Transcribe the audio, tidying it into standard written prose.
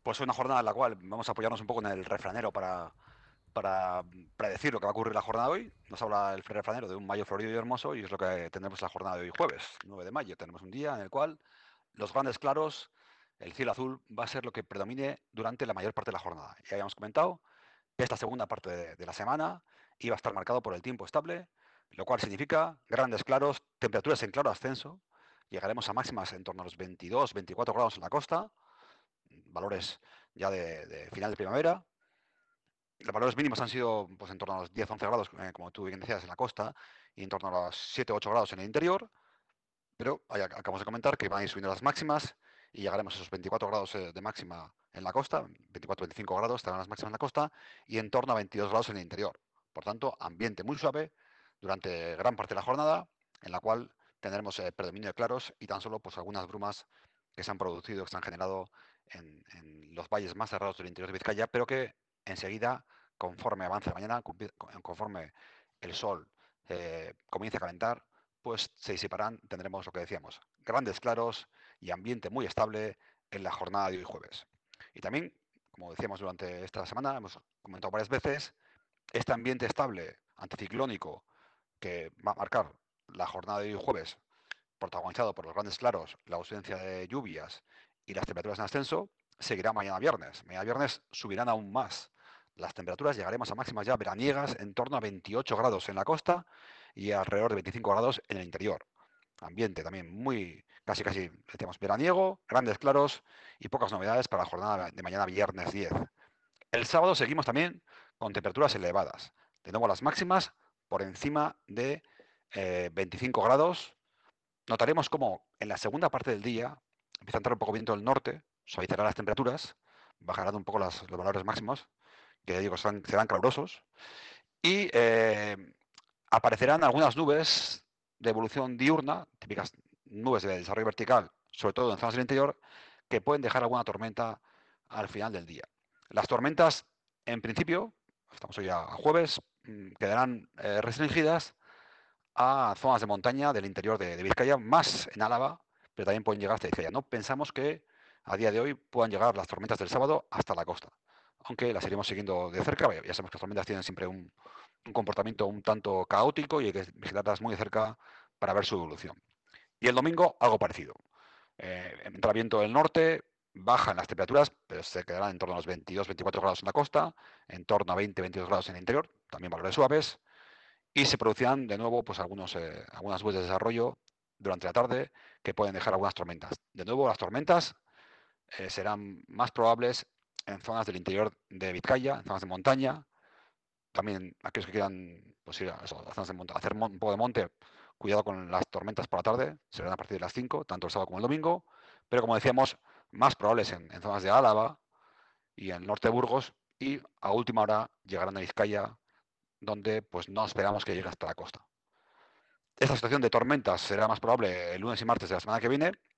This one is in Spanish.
Pues una jornada en la cual vamos a apoyarnos un poco en el refranero para predecir lo que va a ocurrir la jornada de hoy. Nos habla el refranero de un mayo florido y hermoso y es lo que tendremos la jornada de hoy jueves, 9 de mayo. Tenemos un día en el cual los grandes claros, el cielo azul, va a ser lo que predomine durante la mayor parte de la jornada. Ya habíamos comentado que esta segunda parte de la semana iba a estar marcado por el tiempo estable, lo cual significa grandes claros, temperaturas en claro ascenso. Llegaremos a máximas en torno a los 22, 24 grados en la costa, valores ya de final de primavera. Los valores mínimos han sido pues, en torno a los 10-11 grados, como tú bien decías, en la costa, y en torno a los 7-8 grados en el interior, pero acabamos de comentar que van a ir subiendo las máximas y llegaremos a esos 24 grados de máxima en la costa, 24-25 grados estarán las máximas en la costa, y en torno a 22 grados en el interior. Por tanto, ambiente muy suave durante gran parte de la jornada, en la cual tendremos predominio de claros y tan solo pues, algunas brumas que se han producido, que se han generado en los valles más cerrados del interior de Vizcaya, pero que enseguida, conforme avance la mañana, conforme el sol comience a calentar, pues se disiparán, tendremos lo que decíamos, grandes claros y ambiente muy estable en la jornada de hoy jueves. Y también, como decíamos durante esta semana, hemos comentado varias veces, este ambiente estable anticiclónico que va a marcar la jornada de hoy jueves, protagonizado por los grandes claros, la ausencia de lluvias y las temperaturas en ascenso, seguirá mañana viernes. Mañana viernes subirán aún más las temperaturas, llegaremos a máximas ya veraniegas en torno a 28 grados en la costa y alrededor de 25 grados en el interior. Ambiente también muy, casi, decíamos, veraniego, grandes claros y pocas novedades para la jornada de mañana viernes 10. El sábado seguimos también con temperaturas elevadas. De nuevo las máximas por encima de 25 grados. Notaremos cómo en la segunda parte del día empieza a entrar un poco viento del norte, suavizará las temperaturas, bajarán un poco los valores máximos, que ya digo serán calurosos, y aparecerán algunas nubes de evolución diurna, típicas nubes de desarrollo vertical, sobre todo en zonas del interior, que pueden dejar alguna tormenta al final del día. Las tormentas, en principio, estamos hoy a jueves, quedarán restringidas a zonas de montaña del interior de Vizcaya, más en Álava, pero también pueden llegar hasta Vizcaya. No pensamos que a día de hoy puedan llegar las tormentas del sábado hasta la costa, aunque las iremos siguiendo de cerca. Ya sabemos que las tormentas tienen siempre un comportamiento un tanto caótico y hay que vigilarlas muy de cerca para ver su evolución. Y el domingo algo parecido. Entra viento del norte, bajan las temperaturas, pero se quedarán en torno a los 22-24 grados en la costa, en torno a 20-22 grados en el interior, también valores suaves, y se producirán de nuevo pues, algunas nubes de desarrollo durante la tarde que pueden dejar algunas tormentas. De nuevo, las tormentas serán más probables en zonas del interior de Vizcaya, en zonas de montaña. También aquellos que quieran pues, ir a zonas de montaña, hacer un poco de monte, cuidado con las tormentas por la tarde, serán a partir de las 5, tanto el sábado como el domingo, pero como decíamos, más probables en zonas de Álava y en el norte de Burgos, y a última hora llegarán a Vizcaya, donde pues no esperamos que llegue hasta la costa. Esta situación de tormentas será más probable el lunes y martes de la semana que viene,